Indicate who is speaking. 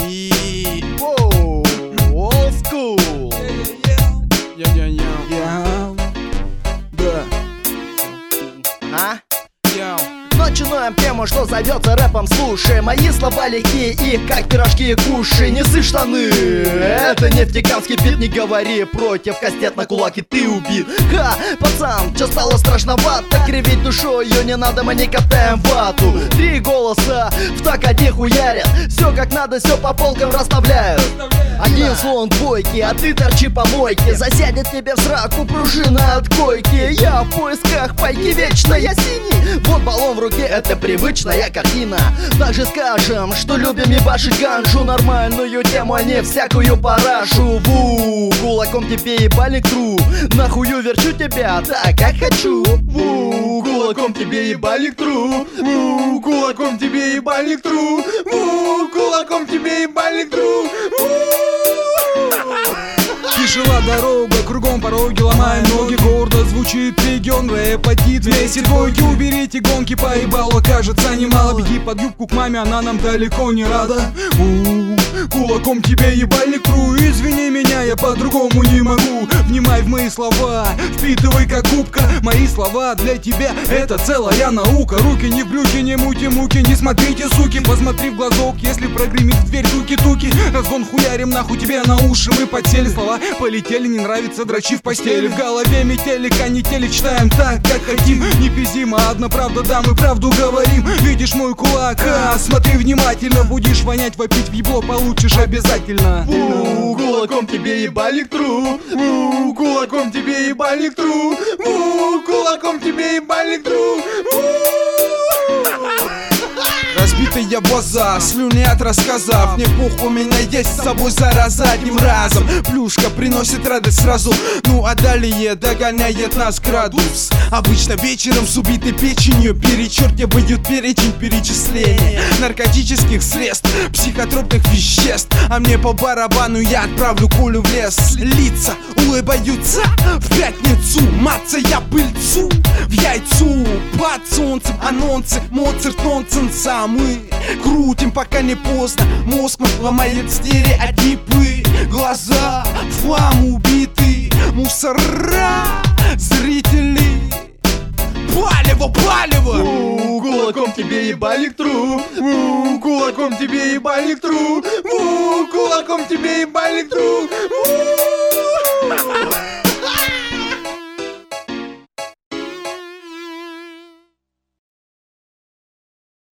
Speaker 1: И...
Speaker 2: Воу, old school.
Speaker 1: Да.
Speaker 2: А? Начинаем тему, что зовется рэпом. Слушай, мои слова легкие, их как пирожки кушай. Не ссы штаны, это нефтекамский бит. Не говори против, кастет на кулак и ты убит. Ха, пацан, чё стало страшновато? Кривить душою не надо, мы не катаем вату. Три голоса в так одни хуярят. Все как надо, все по полкам расставляют. Один слон двойки, а ты торчи по мойке. Засядет тебе в сраку пружина от койки. Я в поисках пайки вечно, я синий. Вот баллон в руке, это привычная картина. Также скажем, что любим ебашить ганжу. Нормальную тему, а не всякую парашу. Ву, кулаком тебе ебальник тру. Нахую верчу тебя так, как хочу. Ву, кулаком тебе ебальник тру. Ву, кулаком тебе ебальник тру. Ву, кулаком тебе ебальник тру.
Speaker 1: Тяжела дорога, кругом пороги, ломаем ноги. Гордо звучит регион, рэп-атит. Вместе двойки, уберите гонки, поебало, кажется немало. Беги под юбку к маме, она нам далеко не рада. Кулаком тебе ебальник тру. Извини меня, я по-другому не могу. Внимай в мои слова, впитывай как губка. Мои слова для тебя это целая наука. Руки не в брюки, не мути муки. Не смотрите, суки, посмотри в глазок. Если прогремит в дверь туки-туки, разгон хуярим нахуй тебе на уши. Мы подсели, слова полетели, не нравится, дрочи в постели. В голове метели, канители, читаем так, как хотим. Не пиздим, а одна правда, да, мы правду говорим. Видишь мой кулак, смотри внимательно. Будешь вонять, вопить в ебло, получишь обязательно.
Speaker 2: Кулаком тебе ебальник тру. Кулаком тебе ебальник тру. Кулаком тебе ебальник тру.
Speaker 1: Разбитая база, слюни от рассказов. Не пух, у меня есть с собой зараза. Одним разом плюшка приносит радость сразу. Ну а далее догоняет нас градус. Обычно вечером с убитой печенью перечеркивают перечень перечисления наркотических средств, психотропных веществ. А мне по барабану, я отправлю кулю в лес. Лица улыбаются в пятницу. Маться я пыльцу в яйцу. Под солнцем анонсы, Моцарт нонсенса. Мы крутим, пока не поздно. Мозг ломает стереотипы. Глаза в хлам убиты. Мусора, зрители. Палево, палево.
Speaker 2: Кулаком тебе ебальник тру. Кулаком тебе ебальник тру. Кулаком тебе ебальник тру.